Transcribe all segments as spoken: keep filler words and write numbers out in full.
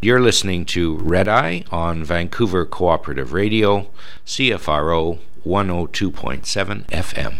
You're listening to Red Eye on Vancouver Cooperative Radio, C F R O one oh two point seven F M.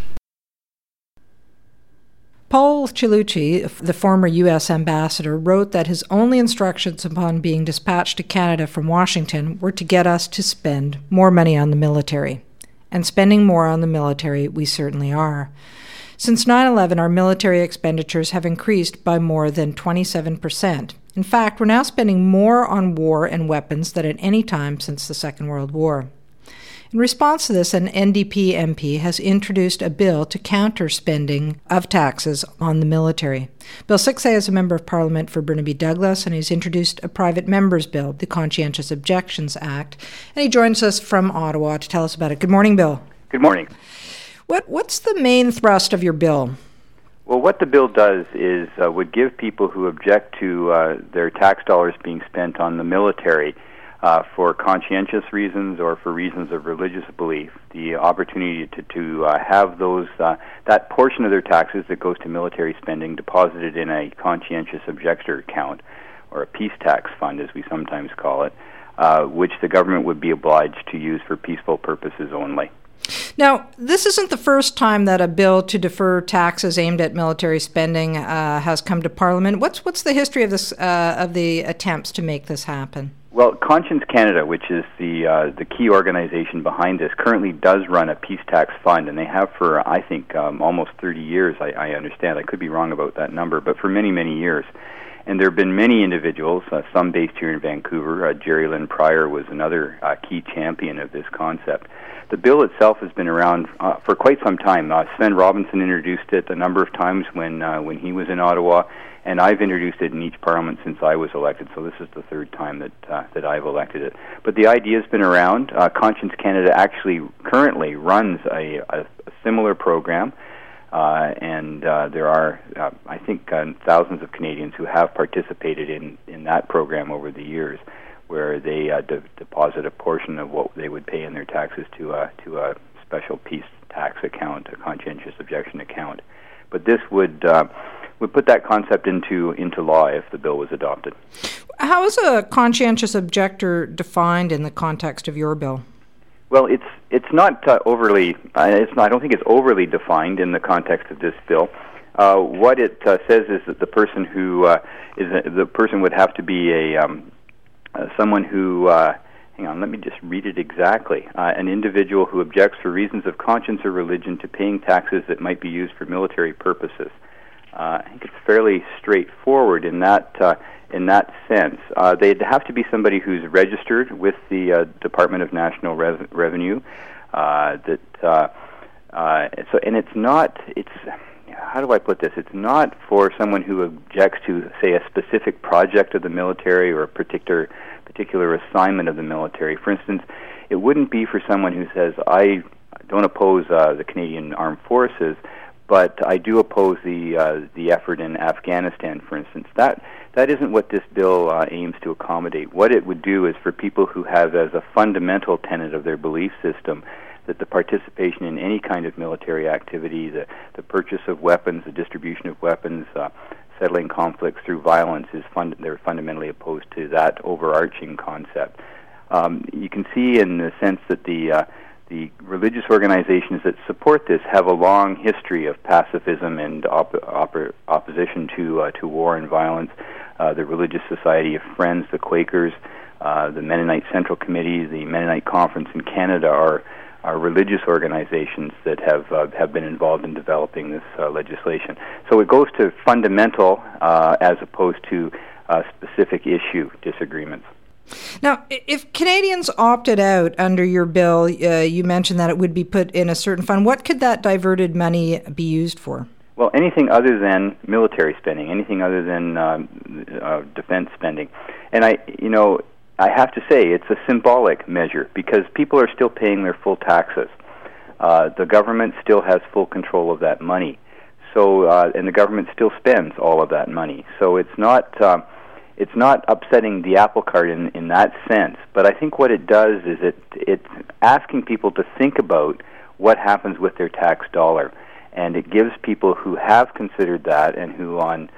Paul Cellucci, the former U S ambassador, wrote that his only instructions upon being dispatched to Canada from Washington were to get us to spend more money on the military. And spending more on the military, we certainly are. Since nine eleven, our military expenditures have increased by more than twenty-seven percent. In fact, we're now spending more on war and weapons than at any time since the Second World War. In response to this, an N D P M P has introduced a bill to counter spending of taxes on the military. Bill six A is a member of Parliament for Burnaby Douglas, and he's introduced a private member's bill, the Conscientious Objections Act, and he joins us from Ottawa to tell us about it. Good morning, Bill. Good morning. What What's the main thrust of your bill? Well, what the bill does is uh, would give people who object to uh, their tax dollars being spent on the military uh, for conscientious reasons or for reasons of religious belief the opportunity to, to uh, have those uh, that portion of their taxes that goes to military spending deposited in a conscientious objector account, or a peace tax fund as we sometimes call it, uh, which the government would be obliged to use for peaceful purposes only. Now, this isn't the first time that a bill to defer taxes aimed at military spending uh, has come to Parliament. What's what's the history of this uh, of the attempts to make this happen? Well, Conscience Canada, which is the uh, the key organization behind this, currently does run a peace tax fund, and they have for I think um, almost thirty years. I, I understand. I could be wrong about that number, but for many many years. And there have been many individuals, uh, some based here in Vancouver. Uh, Jerry Lynn Pryor was another uh, key champion of this concept. The bill itself has been around uh, for quite some time. Uh, Sven Robinson introduced it a number of times when uh, when he was in Ottawa, and I've introduced it in each parliament since I was elected, so this is the third time that uh, that I've elected it. But the idea has been around. Uh, Conscience Canada actually currently runs a, a, a similar program. Uh, and uh, there are, uh, I think, uh, thousands of Canadians who have participated in, in that program over the years, where they uh, de- deposit a portion of what they would pay in their taxes to a to a special peace tax account, a conscientious objection account. But this would uh, would put that concept into into law if the bill was adopted. How is a conscientious objector defined in the context of your bill? Well, it's it's not uh, overly. Uh, it's not, I don't think it's overly defined in the context of this bill. Uh, what it uh, says is that the person who uh, is a, the person would have to be a um, uh, someone who. Uh, hang on, let me just read it exactly. Uh, an individual who objects for reasons of conscience or religion to paying taxes that might be used for military purposes. Uh, I think it's fairly straightforward in that. Uh, In that sense, uh, they'd have to be somebody who's registered with the uh, Department of National Rev- Revenue. Uh, that uh, uh, so, and it's not. It's how do I put this? It's not for someone who objects to, say, a specific project of the military or a particular particular assignment of the military. For instance, it wouldn't be for someone who says, "I don't oppose uh, the Canadian Armed Forces, but I do oppose the uh, the effort in Afghanistan," for instance. That that isn't what this bill uh, aims to accommodate. What it would do is for people who have as a fundamental tenet of their belief system that the participation in any kind of military activity, the, the purchase of weapons, the distribution of weapons, uh, settling conflicts through violence, is fund- they're fundamentally opposed to that overarching concept. Um, you can see in the sense that the uh, The religious organizations that support this have a long history of pacifism and op- op- opposition to uh, to war and violence. Uh, the Religious Society of Friends, the Quakers, uh, the Mennonite Central Committee, the Mennonite Conference in Canada are are religious organizations that have uh, have been involved in developing this uh, legislation. So it goes to fundamental uh, as opposed to uh, specific issue disagreements. Now, if Canadians opted out under your bill, uh, you mentioned that it would be put in a certain fund. What could that diverted money be used for? Well, anything other than military spending, anything other than um, uh, defense spending. And I, you know, I have to say it's a symbolic measure because people are still paying their full taxes. Uh, the government still has full control of that money. So, uh, and the government still spends all of that money. So it's not. Uh, It's not upsetting the apple cart in, in that sense, but I think what it does is it it's asking people to think about what happens with their tax dollar, and it gives people who have considered that and who on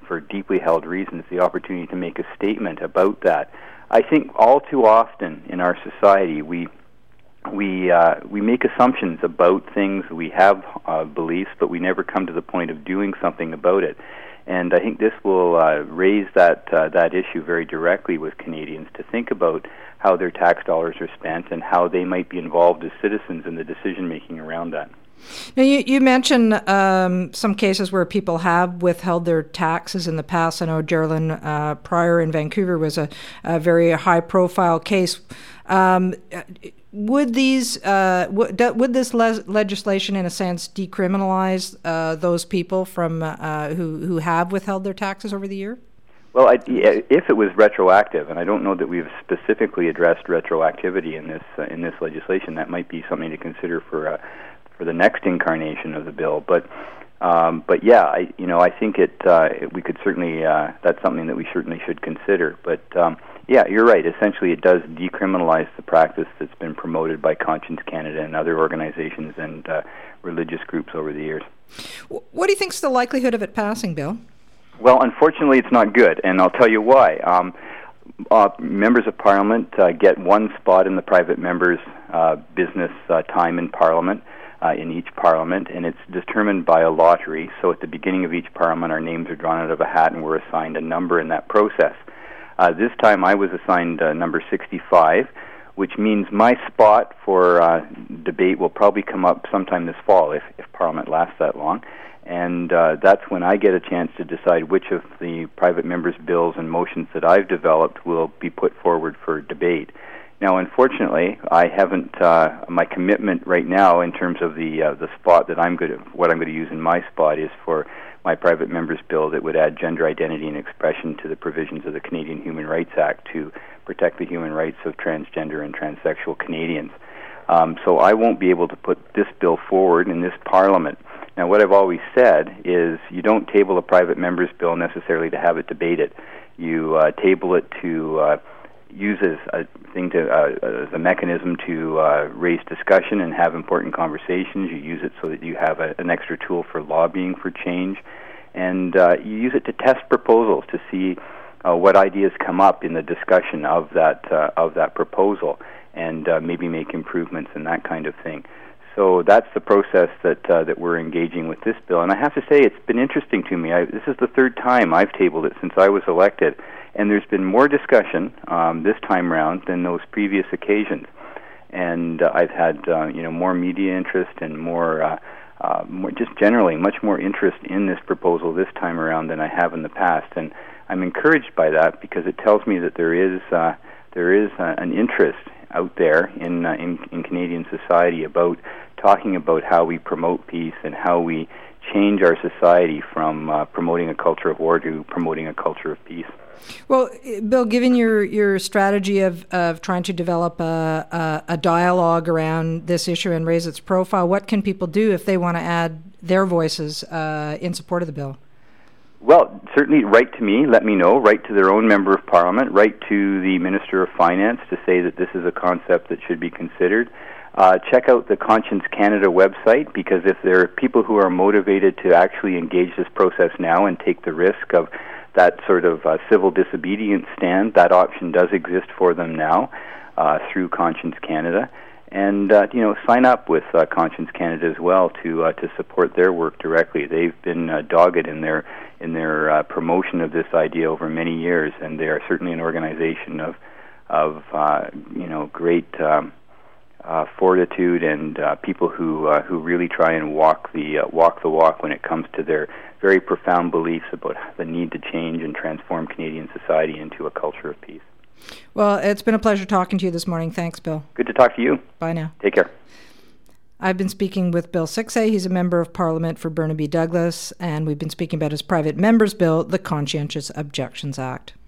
for deeply held reasons, the opportunity to make a statement about that. I think all too often in our society we we uh, we make assumptions about things. We have uh, beliefs, but we never come to the point of doing something about it. And I think this will uh, raise that uh, that issue very directly with Canadians to think about how their tax dollars are spent and how they might be involved as citizens in the decision making around that. Now, you, you mentioned um, some cases where people have withheld their taxes in the past. I know Geraldine uh, Pryor in Vancouver was a, a very high-profile case. Um, would these uh, w- would this le- legislation, in a sense, decriminalize uh, those people from uh, who who have withheld their taxes over the year? Well, I, if it was retroactive, and I don't know that we've specifically addressed retroactivity in this uh, in this legislation, that might be something to consider for uh, for the next incarnation of the bill. But um, but yeah, I you know I think it, uh, it we could certainly uh, that's something that we certainly should consider. But um, yeah, you're right. Essentially, it does decriminalize the practice that's been promoted by Conscience Canada and other organizations and uh, religious groups over the years. What do you think is the likelihood of it passing, Bill? Well, unfortunately, it's not good, and I'll tell you why. Um, uh, members of Parliament uh, get one spot in the private members' uh, business uh, time in Parliament, uh, in each Parliament, and it's determined by a lottery. So at the beginning of each Parliament, our names are drawn out of a hat, and we're assigned a number in that process. Uh, this time, I was assigned uh, number sixty-five, which means my spot for uh, debate will probably come up sometime this fall, if, if Parliament lasts that long. And uh, that's when I get a chance to decide which of the private members' bills and motions that I've developed will be put forward for debate. Now, unfortunately, I haven't. Uh, my commitment right now, in terms of the uh, the spot that I'm going to, what I'm going to use in my spot, is for my private members' bill that would add gender identity and expression to the provisions of the Canadian Human Rights Act to protect the human rights of transgender and transsexual Canadians. Um, so I won't be able to put this bill forward in this Parliament. Now, what I've always said is you don't table a private member's bill necessarily to have it debated. You uh, table it to uh, use as a thing to uh, as a mechanism to uh, raise discussion and have important conversations. You use it so that you have a, an extra tool for lobbying for change, and uh, you use it to test proposals to see uh, what ideas come up in the discussion of that uh, of that proposal, and uh, maybe make improvements and that kind of thing. So that's the process that uh, that we're engaging with this bill. And I have to say, it's been interesting to me. I, this is the third time I've tabled it since I was elected, and there's been more discussion um, this time round than those previous occasions. And uh, I've had uh, you know more media interest and more, uh, uh, more, just generally much more interest in this proposal this time around than I have in the past. And I'm encouraged by that because it tells me that there is uh, there is uh, an interest out there in, uh, in in Canadian society about talking about how we promote peace and how we change our society from uh, promoting a culture of war to promoting a culture of peace. Well, Bill, given your, your strategy of, of trying to develop a, a, a dialogue around this issue and raise its profile, what can people do if they want to add their voices uh, in support of the bill? Well, certainly write to me, let me know, write to their own member of Parliament, write to the Minister of Finance to say that this is a concept that should be considered. Uh, check out the Conscience Canada website, because if there are people who are motivated to actually engage this process now and take the risk of that sort of uh, civil disobedience stand, that option does exist for them now uh, through Conscience Canada. And uh, you know, sign up with uh, Conscience Canada as well to uh, to support their work directly. They've been uh, dogged in their in their uh, promotion of this idea over many years, and they are certainly an organization of of uh, you know great um, uh, fortitude and uh, people who uh, who really try and walk the uh, walk the walk when it comes to their very profound beliefs about the need to change and transform Canadian society into a culture of peace. Well, it's been a pleasure talking to you this morning. Thanks, Bill. Good to talk to you. Bye now. Take care. I've been speaking with Bill Siksay. He's a member of Parliament for Burnaby Douglas, and we've been speaking about his private member's bill, the Conscientious Objections Act.